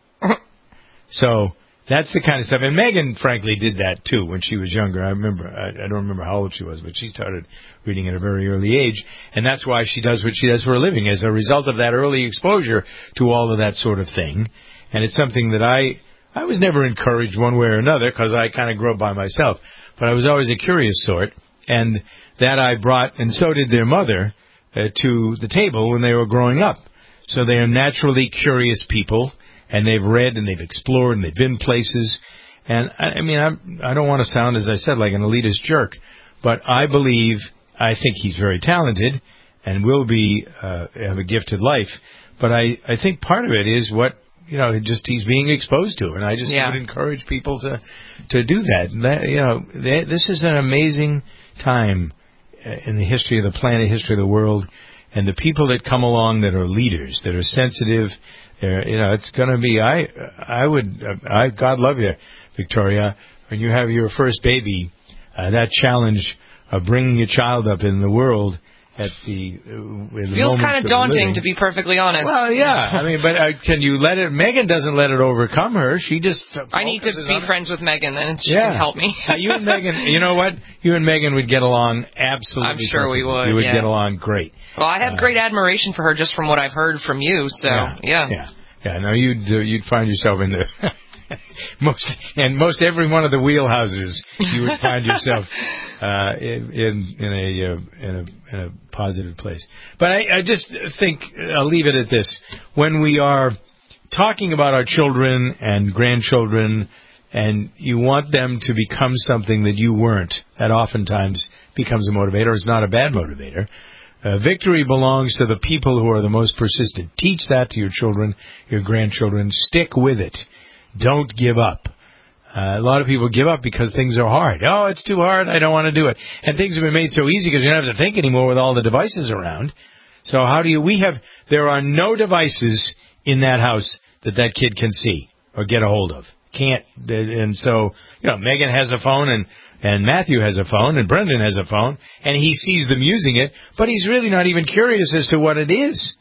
So that's the kind of stuff. And Megan, frankly, did that, too, when she was younger. I remember. I, I don't remember how old she was, but she started reading at a very early age. And that's why she does what she does for a living, as a result of that early exposure to all of that sort of thing. And it's something that I, I was never encouraged one way or another, because I kind of grew up by myself. But I was always a curious sort. And that I brought, and so did their mother, uh, to the table when they were growing up. So they are naturally curious people, and they've read and they've explored and they've been places. And I, I mean, I'm, I don't want to sound, as I said, like an elitist jerk, but I believe, I think he's very talented and will be uh, have a gifted life. But I, I think part of it is what, you know, just he's being exposed to, and I just yeah. would encourage people to to do that. And that, you know, they, this is an amazing time in the history of the planet, history of the world. And the people that come along that are leaders, that are sensitive, you know, it's going to be, I I would, I God love you, Victoria, when you have your first baby, uh, that challenge of bringing a child up in the world at the, uh, in the feels kind of daunting, living. to be perfectly honest. Well, yeah. I mean, but uh, can you let it? Megan doesn't let it overcome her. She just. I need to be friends with Megan, and she yeah. can help me. uh, you and Megan, you know what? You and Megan would get along absolutely. I'm sure perfect. we would. You would yeah. get along great. Well, I have uh, great admiration for her just from what I've heard from you. So yeah, yeah, yeah. yeah no, you'd uh, you'd find yourself in the. most and most every one of the wheelhouses you would find yourself uh, in, in in a uh, in a in a positive place. But I, I just think I'll leave it at this: when we are talking about our children and grandchildren, and you want them to become something that you weren't, that oftentimes becomes a motivator. It's not a bad motivator. Uh, victory belongs to the people who are the most persistent. Teach that to your children, your grandchildren. Stick with it. Don't give up. Uh, a lot of people give up because things are hard. Oh, it's too hard. I don't want to do it. And things have been made so easy because you don't have to think anymore with all the devices around. So how do you, we have, there are no devices in that house that that kid can see or get a hold of. Can't. And so, you know, Megan has a phone and, and Matthew has a phone and Brendan has a phone and he sees them using it, but he's really not even curious as to what it is.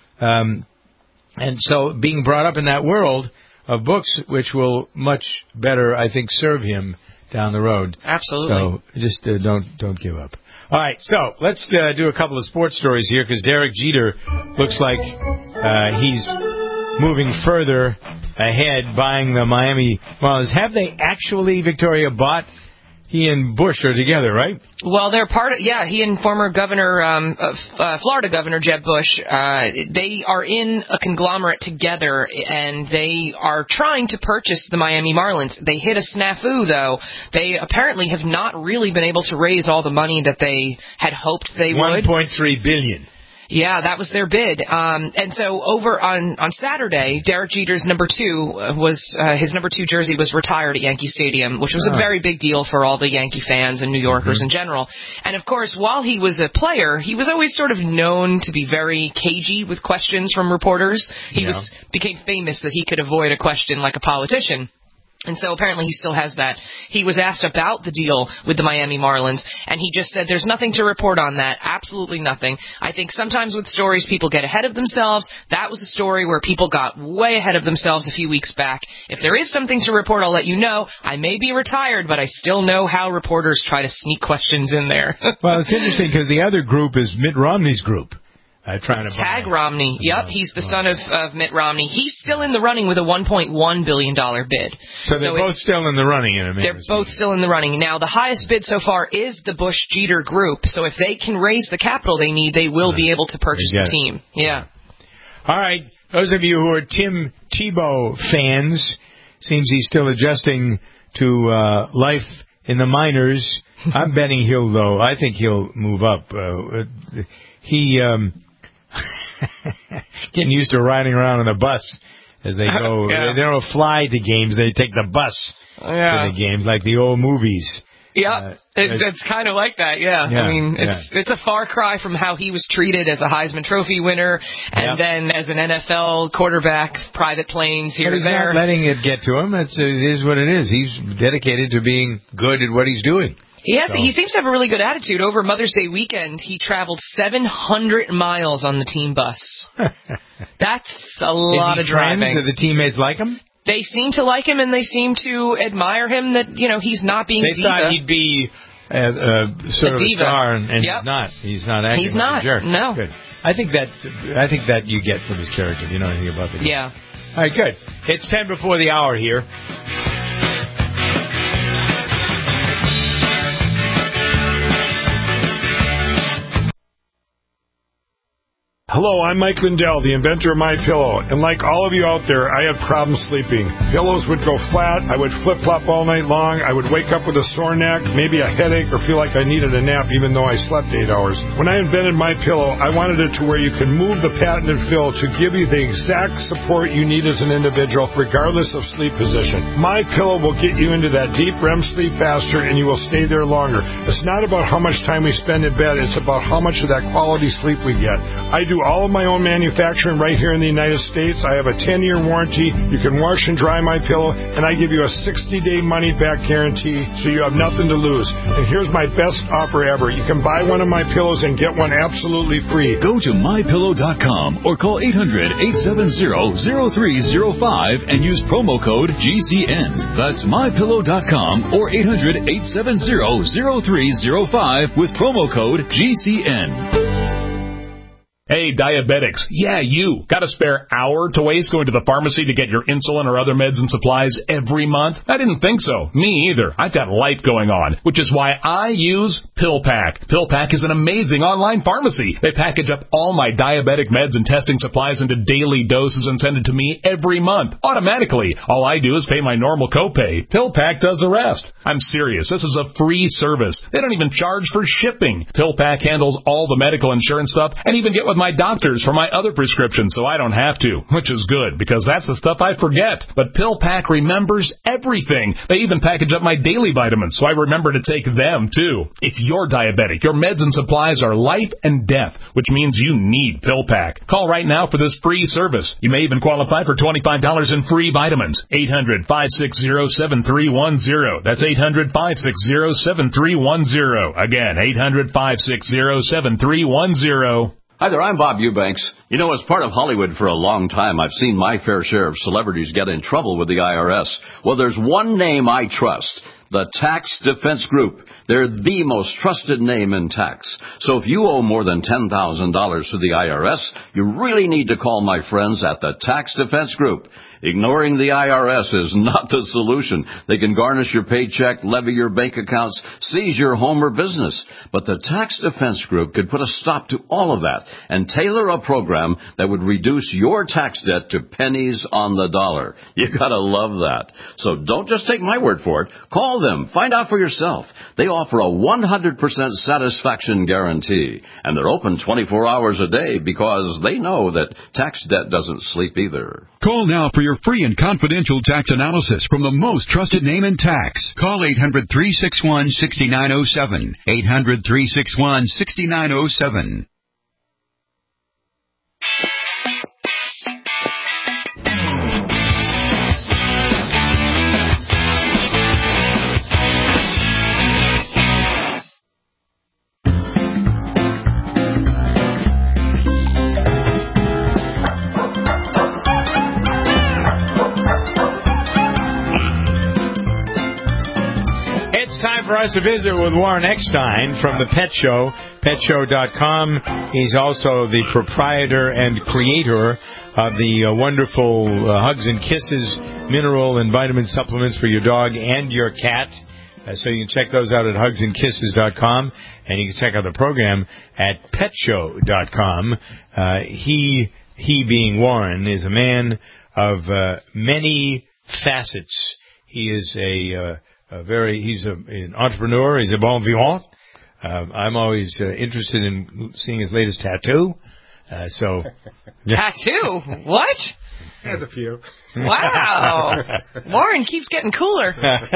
Um, and so being brought up in that world of books, which will much better, I think, serve him down the road. Absolutely. So just uh, don't don't give up. All right, so let's uh, do a couple of sports stories here because Derek Jeter looks like uh, he's moving further ahead, buying the Miami Marlins. Have they actually, Victoria, bought? He and Bush are together, right? Well, they're part of, yeah, he and former governor, um, uh, uh, Florida Governor Jeb Bush, uh, they are in a conglomerate together, and they are trying to purchase the Miami Marlins. They hit a snafu, though. They apparently have not really been able to raise all the money that they had hoped they would. one point three billion dollars. Yeah, that was their bid. Um, and so over on, on Saturday, Derek Jeter's number two was, uh, his number two jersey was retired at Yankee Stadium, which was oh. a very big deal for all the Yankee fans and New Yorkers mm-hmm. in general. And of course, while he was a player, he was always sort of known to be very cagey with questions from reporters. He yeah. was, became famous that he could avoid a question like a politician. And so apparently he still has that. He was asked about the deal with the Miami Marlins, and he just said there's nothing to report on that, absolutely nothing. I think sometimes with stories people get ahead of themselves. That was a story where people got way ahead of themselves a few weeks back. If there is something to report, I'll let you know. I may be retired, but I still know how reporters try to sneak questions in there. Well, it's interesting because the other group is Mitt Romney's group. Uh, trying to Tag buy. Romney. Yep, he's the son of, of Mitt Romney. He's still in the running with a one point one billion dollars bid. So they're so both still in the running. In a they're both still in the running. Now, the highest bid so far is the Bush-Jeter group. So if they can raise the capital they need, they will be able to purchase the team. It. Yeah. All right. Those of you who are Tim Tebow fans, seems he's still adjusting to uh, life in the minors. I'm betting he'll, though, I think he'll move up. Uh, he... Um, getting used to riding around on a bus as they go. yeah. They don't fly to games. They take the bus yeah. to the games, like the old movies. Yeah, uh, it, it's kind of like that, yeah. yeah I mean, it's yeah. it's a far cry from how he was treated as a Heisman Trophy winner and yep. then as an N F L quarterback, private planes here but and he's there. He's not letting it get to him. It's, it is what it is. He's dedicated to being good at what he's doing. He has. So. He seems to have a really good attitude. Over Mother's Day weekend, he traveled seven hundred miles on the team bus. That's a lot is of he driving. Friends? Do the teammates like him? They seem to like him, and they seem to admire him. That you know, he's not being. They diva. thought he'd be uh, uh, sort a of diva. a star, and, and yep. he's not. He's not acting He's like not. a jerk. No. Good. I think that. I think that you get from his character. If you know anything about the guy. Yeah. All right. Good. It's ten before the hour here. Hello, I'm Mike Lindell, the inventor of MyPillow, and like all of you out there, I have problems sleeping. Pillows would go flat, I would flip-flop all night long, I would wake up with a sore neck, maybe a headache, or feel like I needed a nap even though I slept eight hours. When I invented MyPillow, I wanted it to where you could move the patented fill to give you the exact support you need as an individual, regardless of sleep position. MyPillow will get you into that deep R E M sleep faster, and you will stay there longer. It's not about how much time we spend in bed, it's about how much of that quality sleep we get. I do all of my own manufacturing right here in the United States. I have a ten-year warranty. You can wash and dry my pillow, and I give you a sixty-day money-back guarantee, so you have nothing to lose. And here's my best offer ever. You can buy one of my pillows and get one absolutely free. Go to my pillow dot com or call eight hundred, eight seven zero, zero three zero five and use promo code G C N. That's my pillow dot com or eight hundred, eight seven zero, zero three zero five with promo code G C N. Hey, diabetics. Yeah, you. Got a spare hour to waste going to the pharmacy to get your insulin or other meds and supplies every month? I didn't think so. Me either. I've got life going on, which is why I use PillPack. PillPack is an amazing online pharmacy. They package up all my diabetic meds and testing supplies into daily doses and send it to me every month, automatically. All I do is pay my normal copay. PillPack does the rest. I'm serious. This is a free service. They don't even charge for shipping. PillPack handles all the medical insurance stuff and even get with my doctors for my other prescriptions, so I don't have to, which is good, because that's the stuff I forget. But PillPack remembers everything. They even package up my daily vitamins, so I remember to take them, too. If you're diabetic, your meds and supplies are life and death, which means you need PillPack. Call right now for this free service. You may even qualify for twenty-five dollars in free vitamins. eight hundred, five six zero, seven three one zero. That's eight hundred, five six zero, seven three one zero. Again, eight hundred, five six zero, seven three one zero. Hi there, I'm Bob Eubanks. You know, as part of Hollywood for a long time, I've seen my fair share of celebrities get in trouble with the I R S. Well, there's one name I trust. The Tax Defense Group. They're the most trusted name in tax. So if you owe more than ten thousand dollars to the I R S, you really need to call my friends at the Tax Defense Group. Ignoring the I R S is not the solution. They can garnish your paycheck, levy your bank accounts, seize your home or business. But the Tax Defense Group could put a stop to all of that and tailor a program that would reduce your tax debt to pennies on the dollar. You gotta love that. So don't just take my word for it. Call them. Find out for yourself. They offer a one hundred percent satisfaction guarantee. And they're open twenty-four hours a day because they know that tax debt doesn't sleep either. Call now for your free and confidential tax analysis from the most trusted name in tax. Call eight hundred, three six one, six nine zero seven. eight hundred, three six one, six nine zero seven. For us to visit with Warren Eckstein from the Pet Show, pet show dot com. He's also the proprietor and creator of the uh, wonderful uh, Hugs and Kisses mineral and vitamin supplements for your dog and your cat. Uh, so you can check those out at hugs and kisses dot com, and you can check out the program at pet show dot com. Uh, he, he being Warren, is a man of uh, many facets. He is a... Uh, Uh, very, he's a, an entrepreneur. He's a bon vivant. Uh, I'm always uh, interested in seeing his latest tattoo. Uh, so, tattoo? What? He has a few. Wow. Warren keeps getting cooler.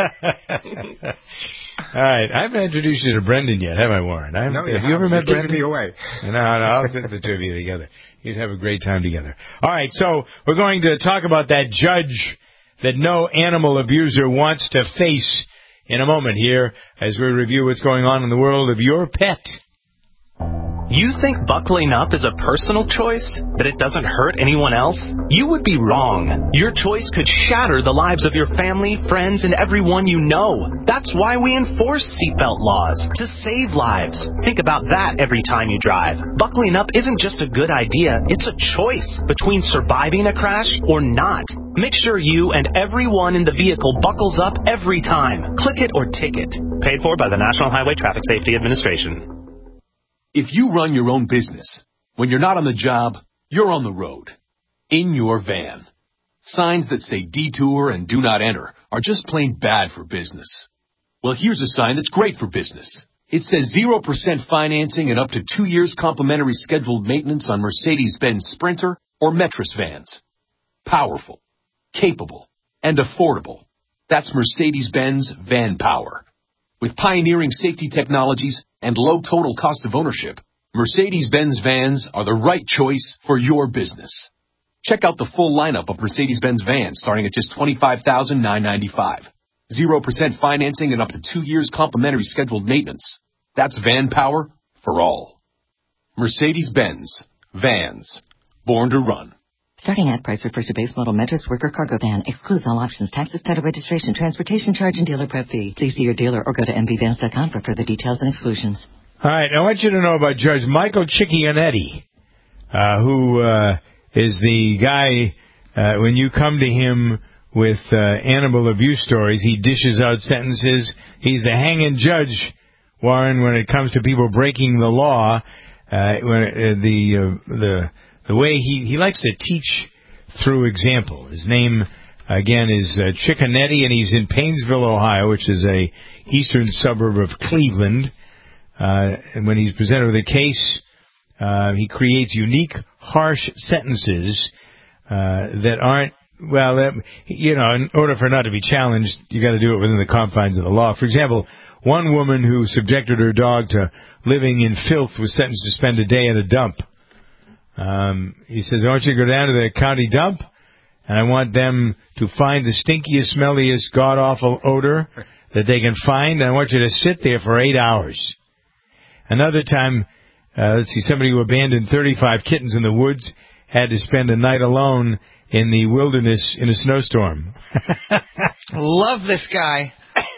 All right, I haven't introduced you to Brendan yet, have I, Warren? I no, have you, you ever met You're Brendan? me away. No, no, I'll get the two of you together. You'd have a great time together. All right, so we're going to talk about that judge that no animal abuser wants to face in a moment here as we review what's going on in the world of your pet. You think buckling up is a personal choice? That it doesn't hurt anyone else? You would be wrong. Your choice could shatter the lives of your family, friends, and everyone you know. That's why we enforce seatbelt laws, to save lives. Think about that every time you drive. Buckling up isn't just a good idea, it's a choice between surviving a crash or not. Make sure you and everyone in the vehicle buckles up every time. Click it or ticket. Paid for by the National Highway Traffic Safety Administration. If you run your own business, when you're not on the job, you're on the road. In your van. Signs that say detour and do not enter are just plain bad for business. Well, here's a sign that's great for business. It says zero percent financing and up to two years complimentary scheduled maintenance on Mercedes-Benz Sprinter or Metris vans. Powerful, capable, and affordable. That's Mercedes-Benz Van Power. With pioneering safety technologies and low total cost of ownership, Mercedes-Benz vans are the right choice for your business. Check out the full lineup of Mercedes-Benz vans starting at just twenty-five thousand nine hundred ninety-five dollars. zero percent financing and up to two years complimentary scheduled maintenance. That's van power for all. Mercedes-Benz. Vans. Born to run. Starting ad price refers to base model Metris worker cargo van. Excludes all options, taxes, title registration, transportation charge, and dealer prep fee. Please see your dealer or go to m b vans dot com for further details and exclusions. All right, I want you to know about Judge Michael Ciccianetti, uh, who uh, is the guy, uh, when you come to him with uh, animal abuse stories, he dishes out sentences. He's the hanging judge, Warren, when it comes to people breaking the law. Uh, when uh, the uh, the the way he, he likes to teach through example. His name, again, is uh, Ciccianetti, and he's in Painesville, Ohio, which is a eastern suburb of Cleveland. Uh, and when he's presented with a case, uh, he creates unique, harsh sentences uh, that aren't, well, that, you know, in order for it not to be challenged, you got to do it within the confines of the law. For example, one woman who subjected her dog to living in filth was sentenced to spend a day at a dump. Um, he says, I want you to go down to the county dump, and I want them to find the stinkiest, smelliest, god-awful odor that they can find, and I want you to sit there for eight hours. Another time, uh, let's see, somebody who abandoned thirty-five kittens in the woods had to spend a night alone in the wilderness in a snowstorm. Love this guy.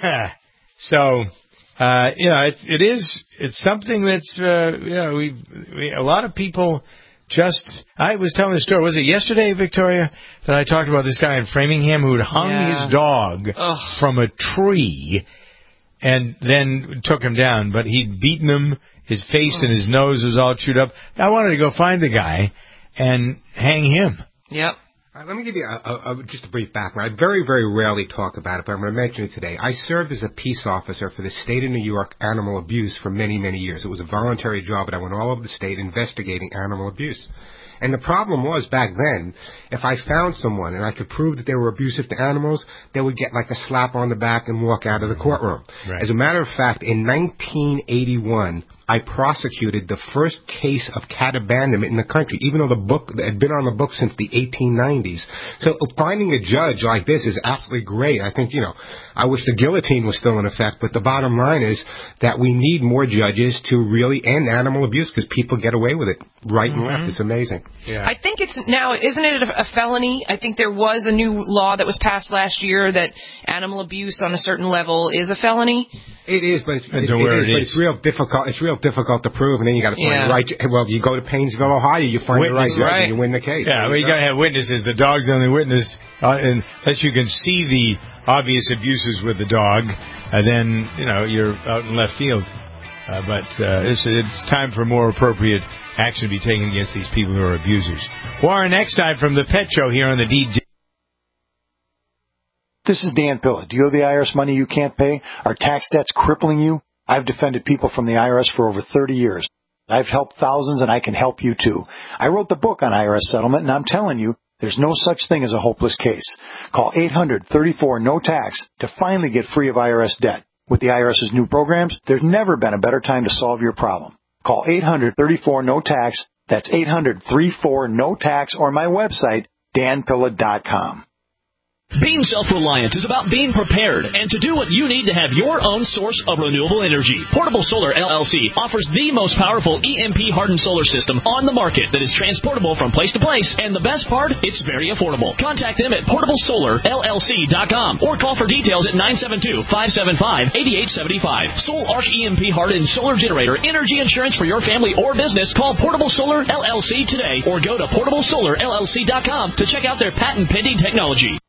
So, uh, you know, it's, it is, it's something that's, uh, you know, we, we, a lot of people just, I was telling the story, was it yesterday, Victoria, that I talked about this guy in Framingham who had hung yeah. his dog Ugh. from a tree and then took him down, but he'd beaten him, his face and his nose was all chewed up. I wanted to go find the guy and hang him. Yep. Uh, let me give you a, a, a, just a brief background. I very, very rarely talk about it, but I'm going to mention it today. I served as a peace officer for the state of New York animal abuse for many, many years. It was a voluntary job, but I went all over the state investigating animal abuse. And the problem was, back then, if I found someone and I could prove that they were abusive to animals, they would get like a slap on the back and walk out of the courtroom. Right. As a matter of fact, in nineteen eighty-one, I prosecuted the first case of cat abandonment in the country, even though the book had been on the book since the eighteen nineties. So finding a judge like this is absolutely great. I think, you know, I wish the guillotine was still in effect, but the bottom line is that we need more judges to really end animal abuse because people get away with it right mm-hmm. and left. It's amazing. Yeah. I think it's now, isn't it a, a felony? I think there was a new law that was passed last year that animal abuse on a certain level is a felony. It is, but it's, it, it, where is, it but is. it's real difficult. It's real difficult to prove, and then you got to find Yeah. the right. Well, you go to Painesville, Ohio, you find Witness, the right judge, right. and you win the case. Yeah, well, you got to have witnesses. The dog's the only witness, uh, and unless you can see the obvious abuses with the dog, uh, then you know you're out in left field. Uh, but uh, it's, it's time for more appropriate action to be taken against these people who are abusers. Warren, next time from the Pet Show here on the D D. This is Dan Pilla. Do you owe the I R S money you can't pay? Are tax debts crippling you? I've defended people from the I R S for over thirty years. I've helped thousands, and I can help you, too. I wrote the book on I R S settlement, and I'm telling you, there's no such thing as a hopeless case. Call eight hundred thirty-four no tax to finally get free of I R S debt. With the IRS's new programs, there's never been a better time to solve your problem. Call eight hundred thirty-four no tax. That's eight hundred thirty-four no tax, or my website, dan pilla dot com. Being self-reliant is about being prepared and to do what you need to have your own source of renewable energy. Portable Solar L L C offers the most powerful E M P-hardened solar system on the market that is transportable from place to place, and the best part, it's very affordable. Contact them at portable solar L L C dot com or call for details at nine seven two, five seven five, eight eight seven five. Soul Arch E M P-hardened solar generator energy insurance for your family or business. Call Portable Solar L L C today or go to portable solar L L C dot com to check out their patent-pending technology.